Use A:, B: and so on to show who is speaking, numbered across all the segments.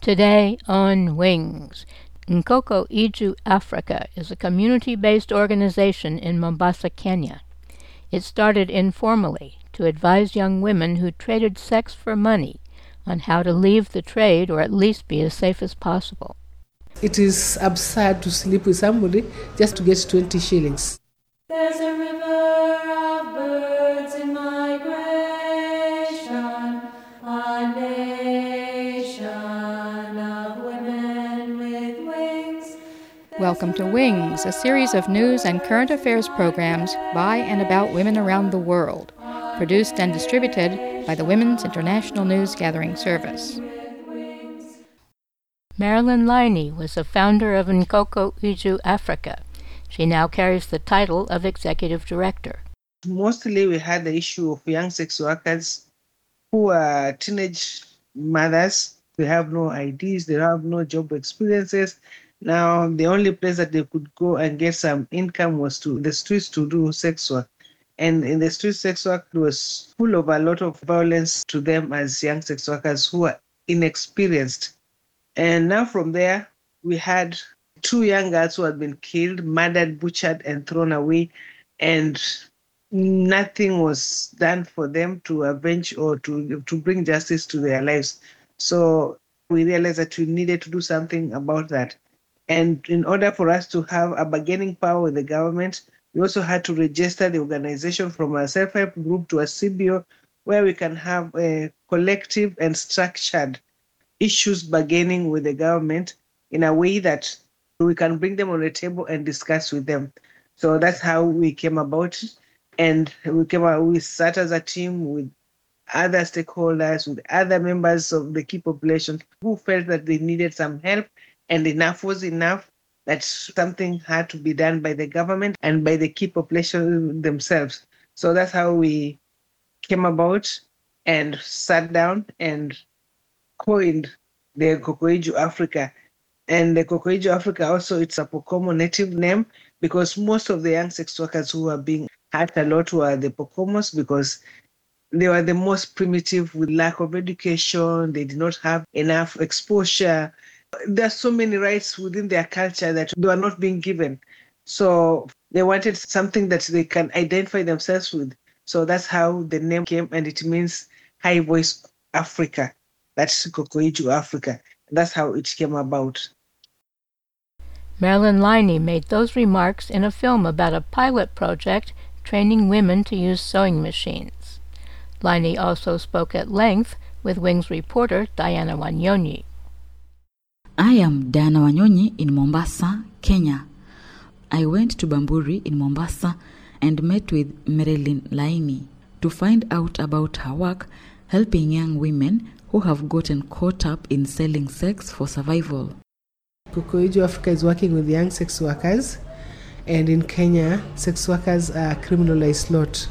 A: Today on Wings, Nkoko Iju Africa is a community-based organization in Mombasa, Kenya. It started informally to advise young women who traded sex for money on how to leave the trade or at least be as safe as possible.
B: It is absurd to sleep with somebody just to get 20 shillings.
C: There's a river of birds in migration, a nation of women with wings.
D: Welcome to Wings, a series of news and current affairs programs by and about women around the world, produced and distributed by the Women's International News Gathering Service.
A: Marilyn Liney was the founder of Nkoko Iju Africa. She now carries the title of Executive Director.
E: Mostly we had the issue of young sex workers who are teenage mothers. They have no IDs, they have no job experiences. Now, the only place that they could go and get some income was to the streets to do sex work. And in the street sex work, it was full of a lot of violence to them as young sex workers who are inexperienced. And now from there, we had 2 young girls who had been killed, murdered, butchered, and thrown away. And nothing was done for them to avenge or to bring justice to their lives. So we realized that we needed to do something about that. And in order for us to have a bargaining power with the government, we also had to register the organization from a self-help group to a CBO, where we can have a collective and structured issues bargaining with the government in a way that we can bring them on the table and discuss with them. So that's how we came about. And we sat as a team with other stakeholders, with other members of the key population who felt that they needed some help, and enough was enough, that something had to be done by the government and by the key population themselves. So that's how we came about and sat down and coined the Nkoko Iju Africa. And the Nkoko Iju Africa also, it's a Pokomo native name, because most of the young sex workers who are being hurt a lot were the Pokomos, because they were the most primitive with lack of education. They did not have enough exposure. There are so many rights within their culture that they were not being given. So they wanted something that they can identify themselves with. So that's how the name came, and it means High Voice Africa. That's Nkoko Iju Africa. That's how it came about.
A: Marilyn Liney made those remarks in a film about a pilot project training women to use sewing machines. Liney also spoke at length with Wings reporter Diana Wanyonyi.
F: I am Diana Wanyonyi in Mombasa, Kenya. I went to Bamburi in Mombasa and met with Marilyn Liney to find out about her work helping young women who have gotten caught up in selling sex for survival.
B: Nkoko Iju Africa is working with young sex workers, and in Kenya, sex workers are criminalized a lot.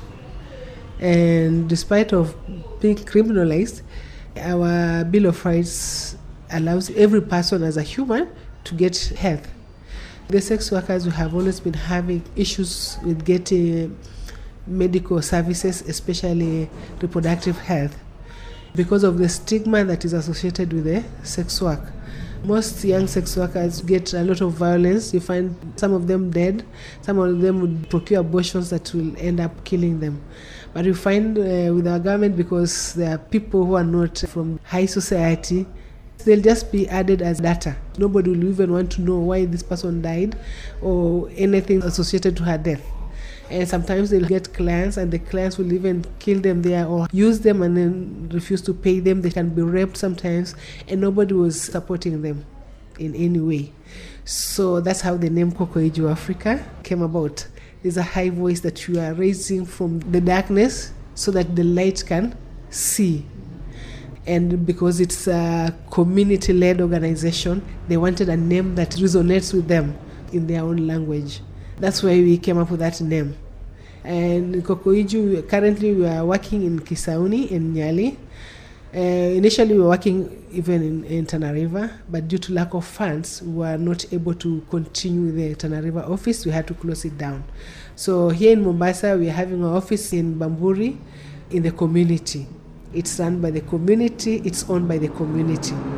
B: And despite of being criminalized, our Bill of Rights allows every person as a human to get health. The sex workers have always been having issues with getting medical services, especially reproductive health, because of the stigma that is associated with the sex work. Most young sex workers get a lot of violence. You find some of them dead. Some of them would procure abortions that will end up killing them. But you find with our government, because there are people who are not from high society, they'll just be added as data. Nobody will even want to know why this person died or anything associated to her death. And sometimes they'll get clients, and the clients will even kill them there or use them and then refuse to pay them. They can be raped sometimes, and nobody was supporting them in any way. So that's how the name Nkoko Iju Africa came about. There's a high voice that you are raising from the darkness so that the light can see. And because it's a community-led organization, they wanted a name that resonates with them in their own language. That's why we came up with that name. And Nkoko Iju, currently we are working in Kisauni in Nyali. Initially we were working even in Tana River, but due to lack of funds, we were not able to continue the Tana River office. We had to close it down. So here in Mombasa, we are having an office in Bamburi in the community. It's run by the community, it's owned by the community.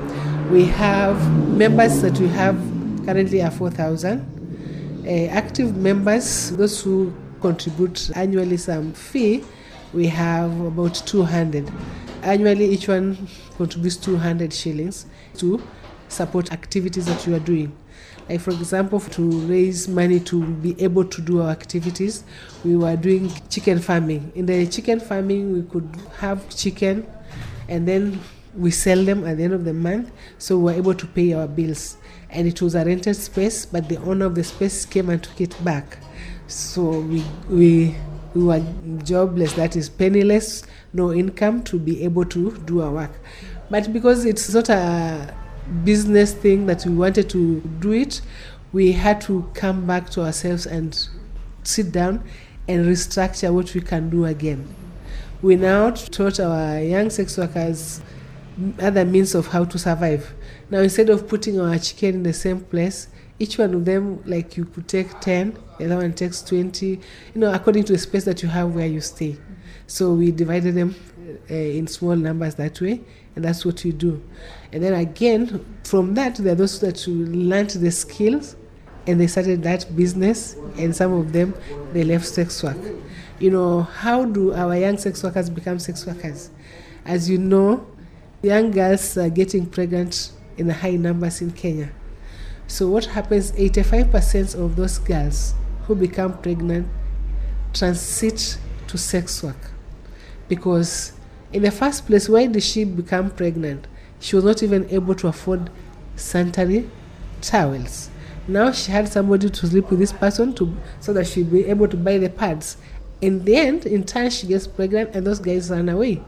B: We have members that we have currently are 4,000. Active members, those who contribute annually some fee, we have about 200. Annually, each one contributes 200 shillings to support activities that you are doing. Like, for example, to raise money to be able to do our activities, we were doing chicken farming. In the chicken farming, we could have chicken and then we sell them at the end of the month, so we were able to pay our bills. And it was a rented space, but the owner of the space came and took it back. So we were jobless, that is penniless, no income to be able to do our work. But because it's not a business thing that we wanted to do it, we had to come back to ourselves and sit down and restructure what we can do again. We now taught our young sex workers other means of how to survive. Now, instead of putting our chicken in the same place, each one of them, like, you could take 10, the other one takes 20, according to the space that you have where you stay. So we divided them in small numbers that way, and that's what we do. And then again, from that, there are those that learned the skills and they started that business, and some of them, they left sex work. How do our young sex workers become sex workers? As you know, young girls are getting pregnant in high numbers in Kenya. So what happens, 85% of those girls who become pregnant transit to sex work. Because in the first place, why did she become pregnant? She was not even able to afford sanitary towels. Now she had somebody to sleep with this person so that she'd be able to buy the pads. In the end, in turn, she gets pregnant and those guys run away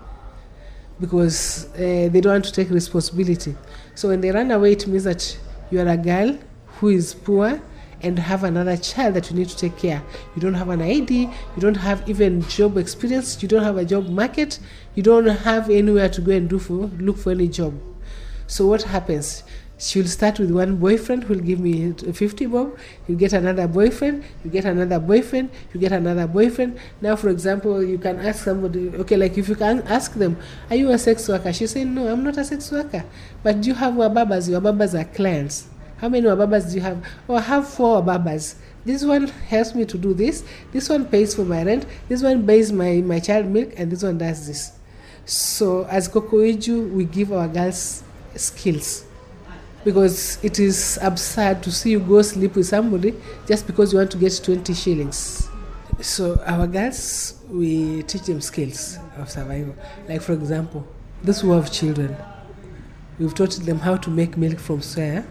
B: because they don't want to take responsibility. So when they run away, it means that you are a girl who is poor and have another child that you need to take care. You don't have an ID, you don't have even job experience, you don't have a job market, you don't have anywhere to go and look for any job. So what happens? She'll start with one boyfriend who'll give me 50 bob, you get another boyfriend, you get another boyfriend, you get another boyfriend. Now, for example, you can ask somebody, okay, like if you can ask them, are you a sex worker? She say, no, I'm not a sex worker. But do you have wababas? Your wababas are clients. How many wababas do you have? Oh, I have 4 wababas. This one helps me to do this. This one pays for my rent. This one buys my child milk, and this one does this. So as Kokoiju, we give our girls skills. Because it is absurd to see you go sleep with somebody just because you want to get 20 shillings. So our girls, we teach them skills of survival. Like, for example, those who have children, we've taught them how to make milk from soya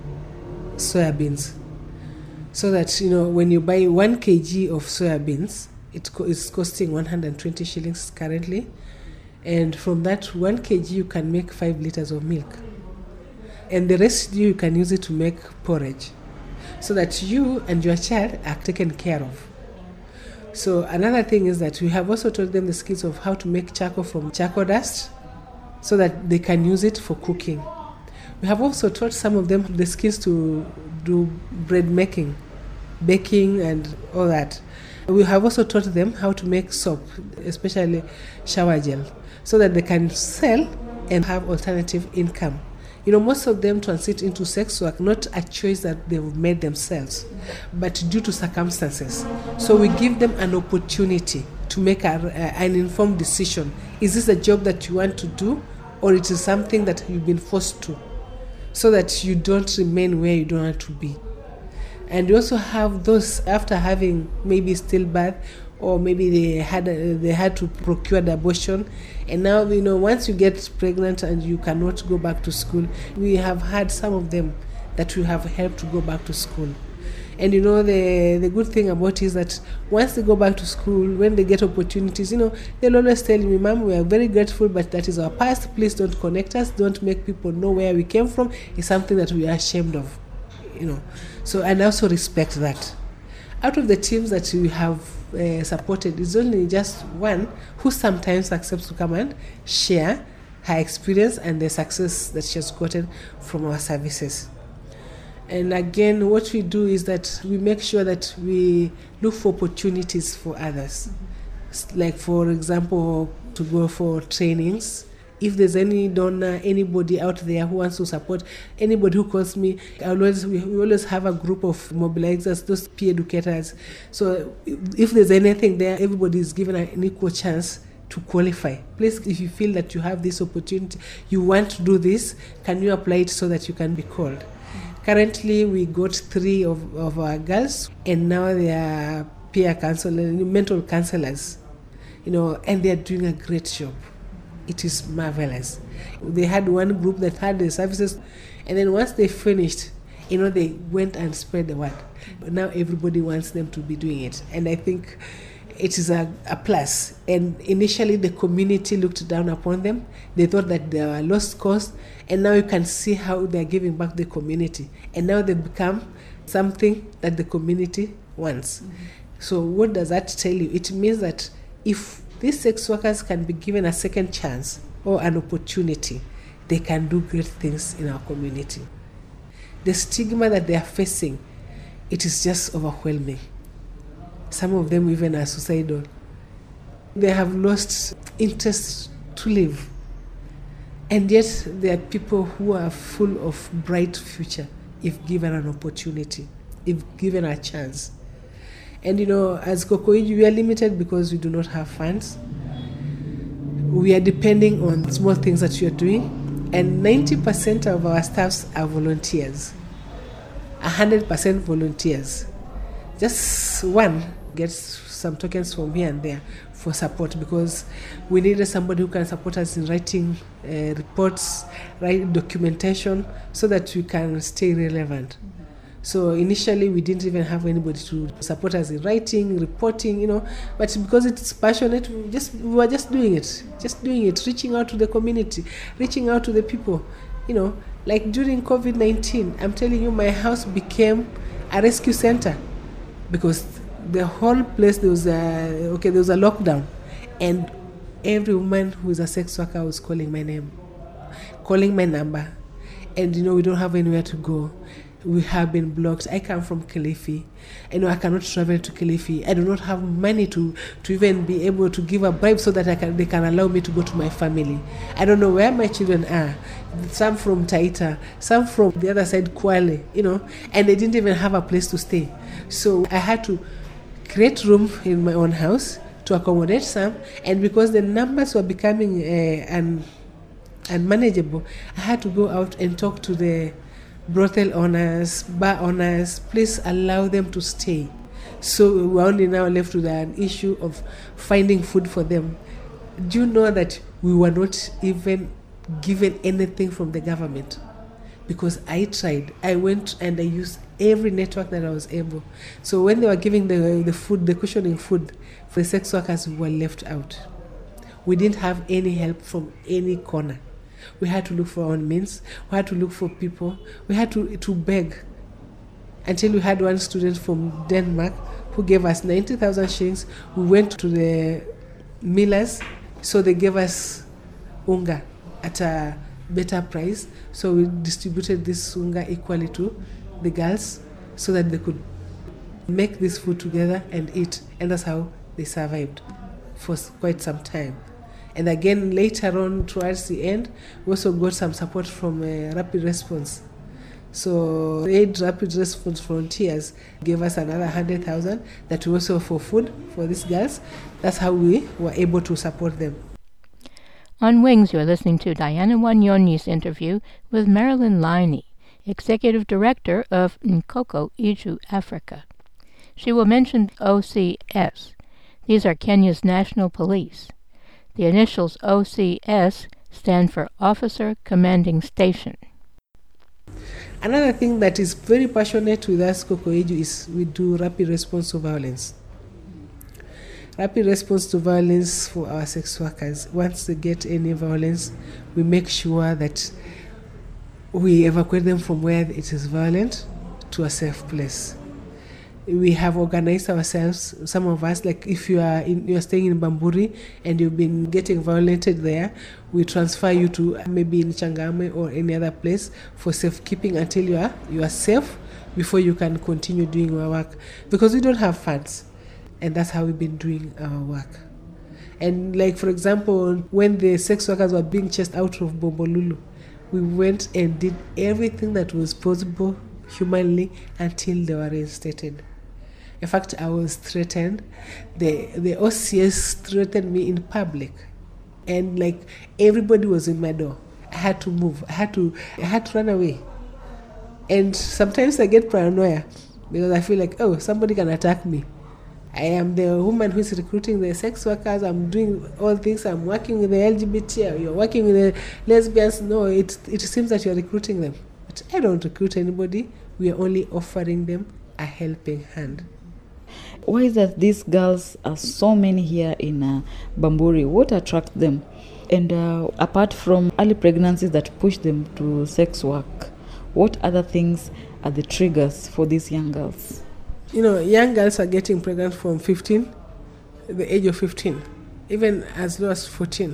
B: beans. So that, when you buy 1 kg of soya beans, it's costing 120 shillings currently. And from that 1 kg, you can make 5 liters of milk. And the residue, you can use it to make porridge, so that you and your child are taken care of. So another thing is that we have also taught them the skills of how to make charcoal from charcoal dust, so that they can use it for cooking. We have also taught some of them the skills to do bread making, baking, and all that. We have also taught them how to make soap, especially shower gel, so that they can sell and have alternative income. Most of them transit into sex work, not a choice that they've made themselves, but due to circumstances. So we give them an opportunity to make an informed decision. Is this a job that you want to do, or it is something that you've been forced to, so that you don't remain where you don't want to be. And we also have those after having maybe stillbirth, or maybe they had to procure the abortion, and now once you get pregnant and you cannot go back to school, we have had some of them that we have helped to go back to school. And the good thing about it is that once they go back to school, when they get opportunities, they'll always tell me, Mom, we are very grateful, but that is our past. Please don't connect us, don't make people know where we came from. It's something that we are ashamed of. So, and I also respect that. Out of the teams that we have supported, it's only just one who sometimes accepts to come and share her experience and the success that she has gotten from our services. And again, what we do is that we make sure that we look for opportunities for others. Like, for example, to go for trainings If there's any donor, anybody out there who wants to support, anybody who calls me, we always have a group of mobilizers, those peer educators. So if there's anything there, everybody is given an equal chance to qualify. Please, if you feel that you have this opportunity, you want to do this, can you apply it so that you can be called? Currently, we got 3 of our girls, and now they are peer counselors, mental counselors, and they are doing a great job. It is marvelous. They had one group that had the services, and then once they finished, they went and spread the word. But now everybody wants them to be doing it, and I think it is a plus. And initially, the community looked down upon them. They thought that they were lost cause, and now you can see how they are giving back the community. And now they become something that the community wants. Mm-hmm. So what does that tell you? It means that if these sex workers can be given a second chance or an opportunity, they can do great things in our community. The stigma that they are facing, it is just overwhelming. Some of them even are suicidal. They have lost interest to live. And yet there are people who are full of bright future if given an opportunity, if given a chance. And as Kokoiju, we are limited because we do not have funds. We are depending on small things that we are doing. And 90% of our staffs are volunteers. 100% volunteers. Just one gets some tokens from here and there for support, because we needed somebody who can support us in writing reports, write documentation, so that we can stay relevant. So initially we didn't even have anybody to support us in writing, reporting, but because it's passionate, we were just doing it, reaching out to the community, reaching out to the people, like during COVID-19, I'm telling you, my house became a rescue center, because the whole place, there was a lockdown, and every woman who is a sex worker was calling my name, calling my number, and we don't have anywhere to go. We have been blocked. I come from Kilifi. I cannot travel to Kilifi. I do not have money to even be able to give a bribe so that they can allow me to go to my family. I don't know where my children are. Some from Taita, some from the other side, Kwale, and they didn't even have a place to stay. So I had to create room in my own house to accommodate some, and because the numbers were becoming unmanageable, I had to go out and talk to the brothel owners, bar owners, please allow them to stay. So we're only now left with an issue of finding food for them. Do you know that we were not even given anything from the government? Because I tried. I went and I used every network that I was able. So when they were giving the food, the cushioning food, for the sex workers, we were left out. We didn't have any help from any corner. We had to look for our own means. We had to look for people. We had to beg, until we had one student from Denmark who gave us 90,000 shillings. We went to the millers, so they gave us unga at a better price. So we distributed this unga equally to the girls so that they could make this food together and eat. And that's how they survived for quite some time. And again, later on, towards the end, we also got some support from Rapid Response. So Aid Rapid Response Frontiers gave us another 100,000 that we also for food for these girls. That's how we were able to support them.
A: On Wings, you're listening to Diana Wanyonyi's interview with Marilyn Liney, Executive Director of Nkoko Iju Africa. She will mention OCS. These are Kenya's national police. The initials OCS stand for Officer Commanding Station.
B: Another thing that is very passionate with us, Kokoiju, is we do rapid response to violence. Rapid response to violence for our sex workers. Once they get any violence, we make sure that we evacuate them from where it is violent to a safe place. We have organized ourselves, some of us, like if you are staying in Bamburi and you've been getting violated there, we transfer you to maybe in Changame or any other place for safekeeping until you are safe before you can continue doing our work. Because we don't have funds, and that's how we've been doing our work. And like, for example, when the sex workers were being chased out of Bombolulu, we went and did everything that was possible humanly until they were reinstated. In fact, I was threatened. The OCS threatened me in public. And like everybody was in my door. I had to move. I had to run away. And sometimes I get paranoia because I feel like, oh, somebody can attack me. I am the woman who is recruiting the sex workers. I'm doing all things. I'm working with the LGBT. You're working with the lesbians. No, it seems that you're recruiting them. But I don't recruit anybody. We are only offering them a helping hand.
F: Why is that these girls are so many here in Bamburi? What attracts them? And apart from early pregnancies that push them to sex work, what other things are the triggers for these young girls?
B: You know, young girls are getting pregnant from 15, the age of 15, even as low as 14.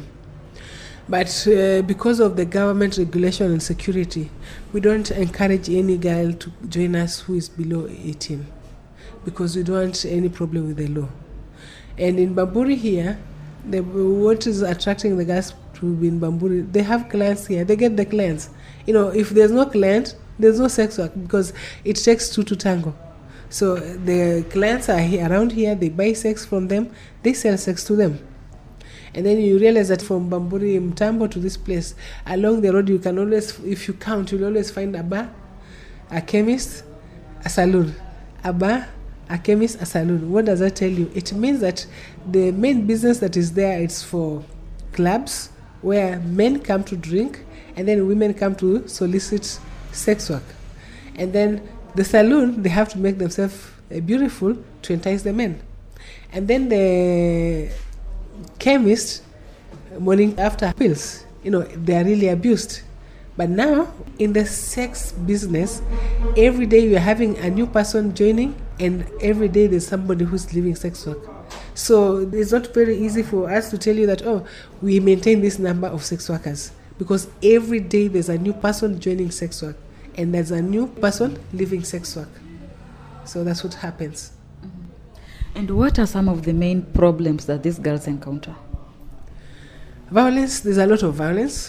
B: But because of the government regulation and security, we don't encourage any girl to join us who is below 18 because we don't want any problem with the law. And in Bamburi here, what is attracting the girls to be in Bamburi, they have clients here, they get the clients. You know, if there's no client, there's no sex work because it takes two to tango. So the clients are here, around here, they buy sex from them, they sell sex to them. And then you realize that from Bamburi, Mtambo to this place, along the road you can always, if you count, you'll always find a bar, a chemist, a saloon. A bar, a chemist, a saloon. What does that tell you? It means that the main business that is there is for clubs where men come to drink and then women come to solicit sex work. And then the saloon, they have to make themselves beautiful to entice the men. And then the chemist, morning after pills, you know, they are really abused. But now, in the sex business, every day you're having a new person joining, and every day there's somebody who's leaving sex work. So it's not very easy for us to tell you that, oh, we maintain this number of sex workers, because every day there's a new person joining sex work, and there's a new person leaving sex work. So that's what happens.
F: And what are some of the main problems that these girls encounter?
B: Violence, there's a lot of violence.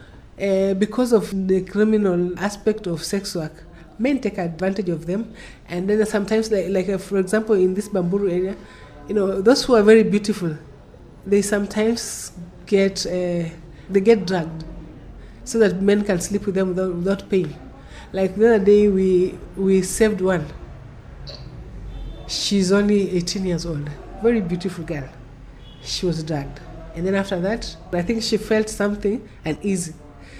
B: Because of the criminal aspect of sex work, men take advantage of them. And then sometimes, for example, in this Bamburu area, you know, those who are very beautiful, they sometimes get drugged so that men can sleep with them without paying. Like the other day, we saved one. She's only 18 years old, very beautiful girl. She was drugged. And then after that, I think she felt something uneasy.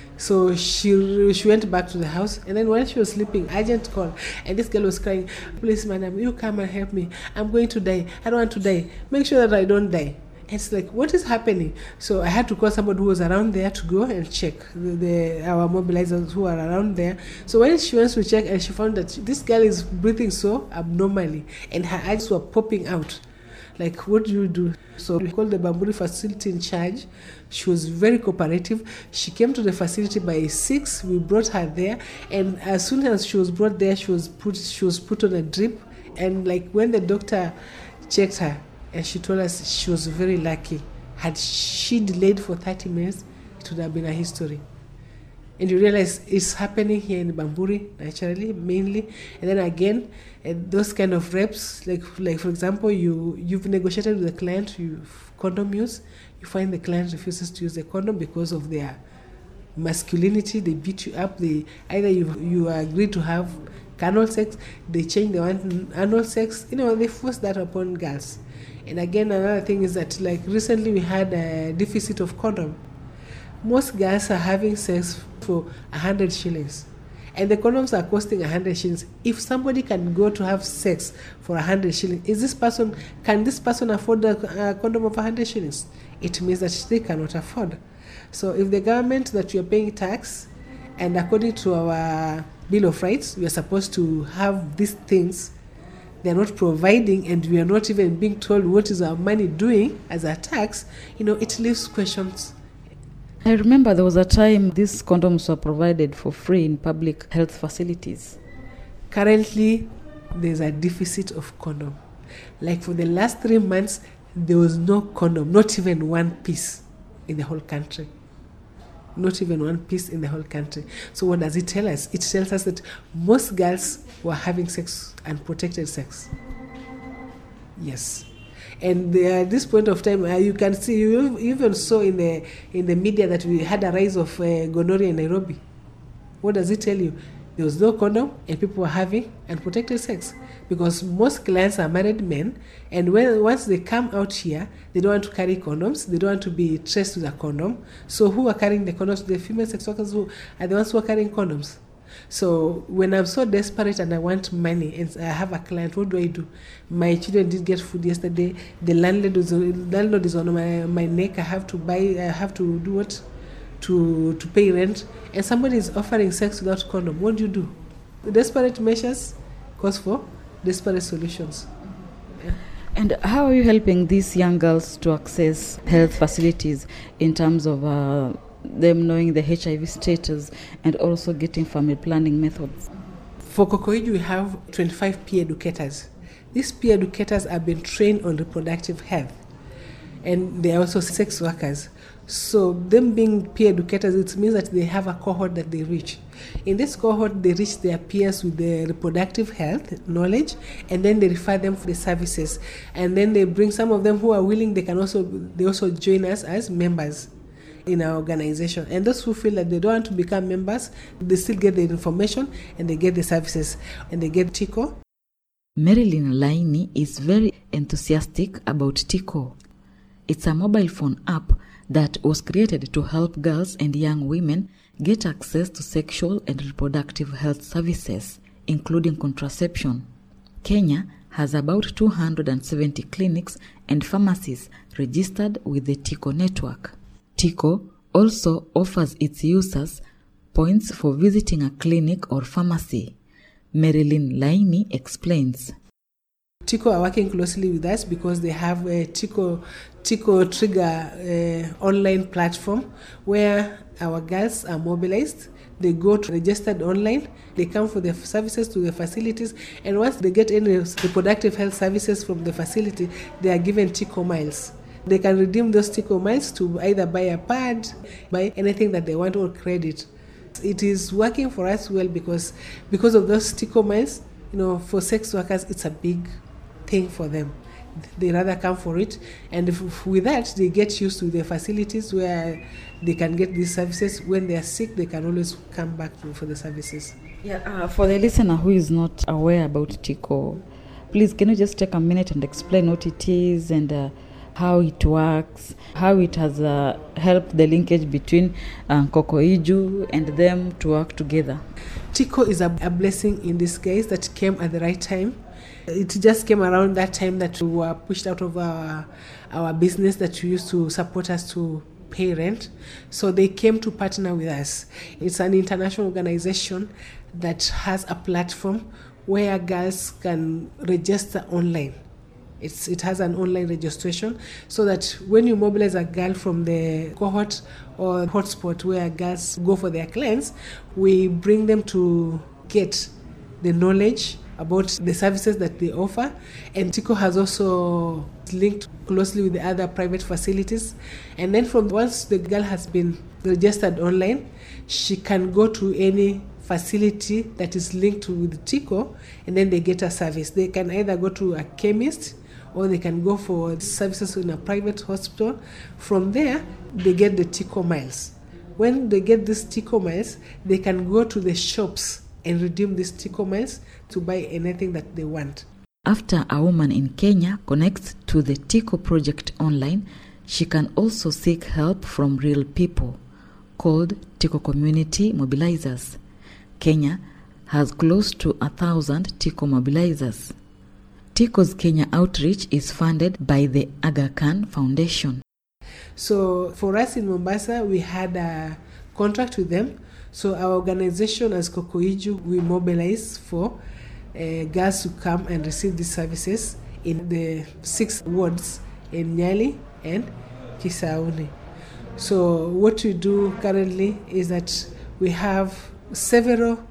B: So she went back to the house, and then while she was sleeping, agent called, and this girl was crying, "Please, madam, you come and help me. I'm going to die. I don't want to die. Make sure that I don't die." And it's like, what is happening? So I had to call somebody who was around there to go and check, our mobilizers who are around there. So when she went to check, and she found that this girl is breathing so abnormally, and her eyes were popping out. Like, what do you do? So we called the Bamburi facility in charge. She was very cooperative. She came to the facility by 6. We brought her there, and as soon as she was brought there, she was put on a drip. And like when the doctor checked her, and she told us she was very lucky. Had she delayed for 30 minutes, it would have been a history. And you realize it's happening here in Bamburi, naturally, mainly. And then again, those kind of reps, like for example, you've negotiated with the client, condom use, you find the client refuses to use the condom because of their masculinity, they beat you up, either you agree to have carnal sex, they change the one anal sex, you know, they force that upon girls. And again, another thing is that, like recently we had a deficit of condom. Most girls are having sex for 100 shillings. And the condoms are costing 100 shillings. If somebody can go to have sex for 100 shillings, can this person afford a condom of 100 shillings? It means that they cannot afford. So if the government that we are paying tax, and according to our Bill of Rights, we are supposed to have these things, they are not providing, and we are not even being told what is our money doing as a tax, you know, it leaves questions.
F: I remember there was a time these condoms were provided for free in public health facilities.
B: Currently, there's a deficit of condom. Like for the last 3 months, there was no condom, not even one piece in the whole country. Not even one piece in the whole country. So what does it tell us? It tells us that most girls were having sex, unprotected sex. Yes. And at this point of time, you can see, you even saw in the media that we had a rise of gonorrhea in Nairobi. What does it tell you? There was no condom and people were having unprotected sex, because most clients are married men, and once they come out here, they don't want to carry condoms, they don't want to be traced with a condom. So who are carrying the condoms? The female sex workers who are the ones who are carrying condoms. So when I'm so desperate and I want money and I have a client, what do? My children did get food yesterday. The landlord is on my neck. I have to do what? To pay rent, and somebody is offering sex without condom. What do? Desperate measures cause for desperate solutions. Yeah.
F: And how are you helping these young girls to access health facilities in terms of them knowing the HIV status and also getting family planning methods?
B: For Kokoiju, we have 25 peer educators. These peer educators have been trained on reproductive health, and they are also sex workers. So them being peer educators, it means that they have a cohort that they reach. In this cohort, they reach their peers with the reproductive health knowledge, and then they refer them for the services. And then they bring some of them who are willing, they also join us as members in our organization. And those who feel that they don't want to become members, they still get the information and they get the services and they get TICO.
F: Marilyn Laini is very enthusiastic about TICO. It's a mobile phone app that was created to help girls and young women get access to sexual and reproductive health services, including contraception. Kenya has about 270 clinics and pharmacies registered with the TICO network. TICO also offers its users points for visiting a clinic or pharmacy. Marilyn Laini explains.
B: TICO are working closely with us because they have a TICO Trigger online platform where our girls are mobilized. They go to registered online, they come for the services to the facilities, and once they get any reproductive health services from the facility, they are given TICO miles. They can redeem those TICO miles to either buy a pad, buy anything that they want, or credit. It is working for us well because of those TICO miles. For sex workers, it's a big thing for them. They rather come for it, and with that they get used to the facilities where they can get these services. When they are sick, they can always come back for the services.
F: For the listener who is not aware about TICO, please can you just take a minute and explain what it is and how it works, how it has helped the linkage between Kokoiju and them to work together?
B: TICO is a blessing in this case that came at the right time. It just came around that time that we were pushed out of our business that we used to support us to pay rent. So they came to partner with us. It's an international organization that has a platform where girls can register online. It has an online registration so that when you mobilize a girl from the cohort or hotspot where girls go for their clients, we bring them to get the knowledge about the services that they offer. And TICO has also linked closely with the other private facilities. And then once the girl has been registered online, she can go to any facility that is linked with TICO, and then they get a service. They can either go to a chemist or they can go for services in a private hospital. From there, they get the TICO miles. When they get these TICO miles, they can go to the shops and redeem these TICO miles to buy anything that they want.
F: After a woman in Kenya connects to the TICO project online, she can also seek help from real people, called TICO Community Mobilizers. Kenya has close to 1,000 TICO mobilizers. TICO's Kenya outreach is funded by the Aga Khan Foundation.
B: So for us in Mombasa, we had a contract with them. So our organization as Kokoiju, we mobilize for girls to come and receive these services in the 6 wards in Nyali and Kisauni. So what we do currently is that we have several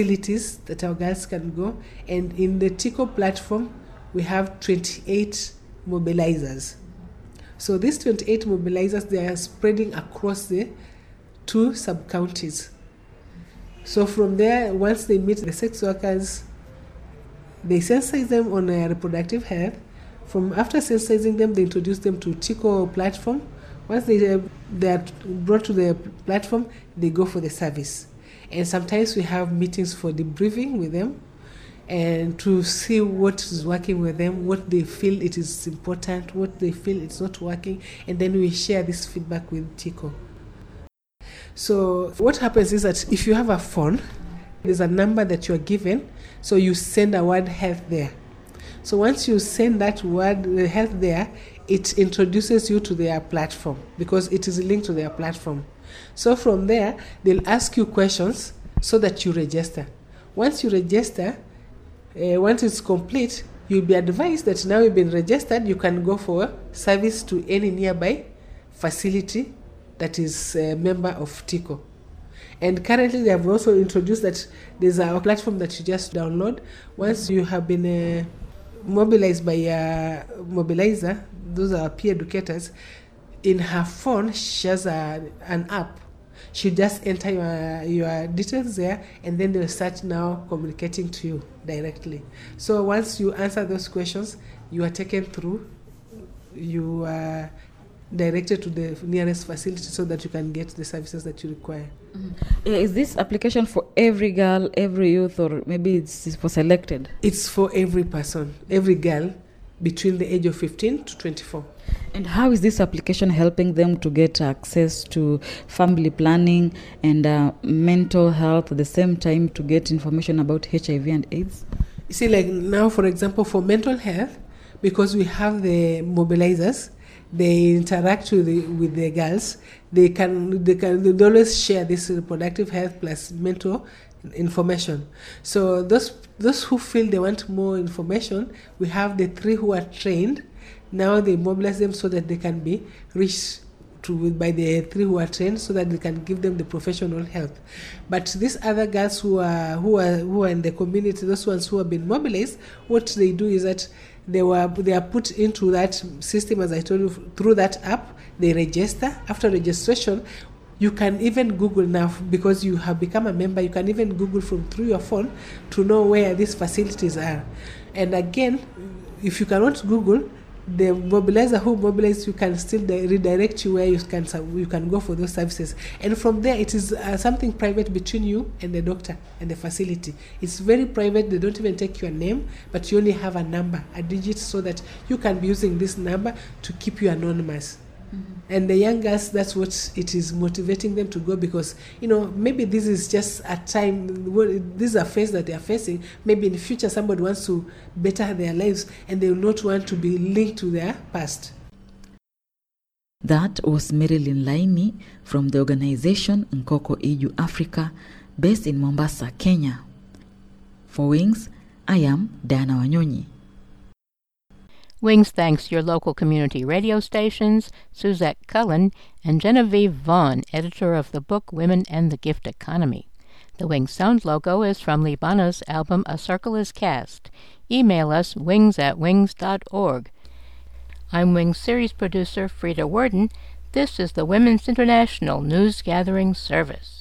B: facilities that our girls can go, and in the TICO platform we have 28 mobilizers. So these 28 mobilizers, they are spreading across the 2 sub-counties. So from there, once they meet the sex workers, they sensitize them on reproductive health. From after sensitizing them, they introduce them to TICO platform. Once they are brought to the platform, they go for the service. And sometimes we have meetings for debriefing with them and to see what is working with them, what they feel it is important, what they feel it's not working, and then we share this feedback with TICO. So what happens is that if you have a phone, there's a number that you are given, so you send a word health there. So once you send that word health there, it introduces you to their platform because it is linked to their platform. So from there, they'll ask you questions so that you register. Once you register, once it's complete, you'll be advised that now you've been registered, you can go for service to any nearby facility that is a member of TICO. And currently they have also introduced that there's a platform that you just download. Once you have been mobilized by a mobilizer, those are peer educators, in her phone she has an app. She just enter your details there, and then they'll start now communicating to you directly. So once you answer those questions, you are taken through, you are directed to the nearest facility so that you can get the services that you require.
F: Mm-hmm. Is this application for every girl, every youth, or maybe it's for selected?
B: It's for every person, every girl between the age of 15 to 24.
F: And how is this application helping them to get access to family planning and mental health at the same time to get information about HIV and AIDS?
B: You see, like now, for example, for mental health, because we have the mobilizers, they interact with the girls. They always share this reproductive health plus mental information. So those who feel they want more information, we have the 3 who are trained. Now they mobilize them so that they can be reached by the 3 who are trained, so that they can give them the professional help. But these other girls who are in the community, those ones who have been mobilized, what they do is that they are put into that system, as I told you, through that app. They register. After registration, you can even Google now, because you have become a member. You can even Google through your phone to know where these facilities are. And again, if you cannot Google, the mobilizer who mobilizes you can still redirect you where you can go for those services. And from there, it is something private between you and the doctor and the facility. It's very private. They don't even take your name, but you only have a number, a digit, so that you can be using this number to keep you anonymous. Mm-hmm. And the young girls, that's what it is motivating them to go, because, maybe this is just a time, this is a phase that they are facing. Maybe in the future somebody wants to better their lives and they will not want to be linked to their past.
F: That was Marilyn Laini from the organization Nkoko Iju Africa, based in Mombasa, Kenya. For Wings, I am Diana Wanyonyi.
A: Wings thanks your local community radio stations, Suzette Cullen, and Genevieve Vaughn, editor of the book Women and the Gift Economy. The Wings sound logo is from Libana's album A Circle is Cast. Email us wings@wings.org. I'm Wings series producer Frida Worden. This is the Women's International News Gathering Service.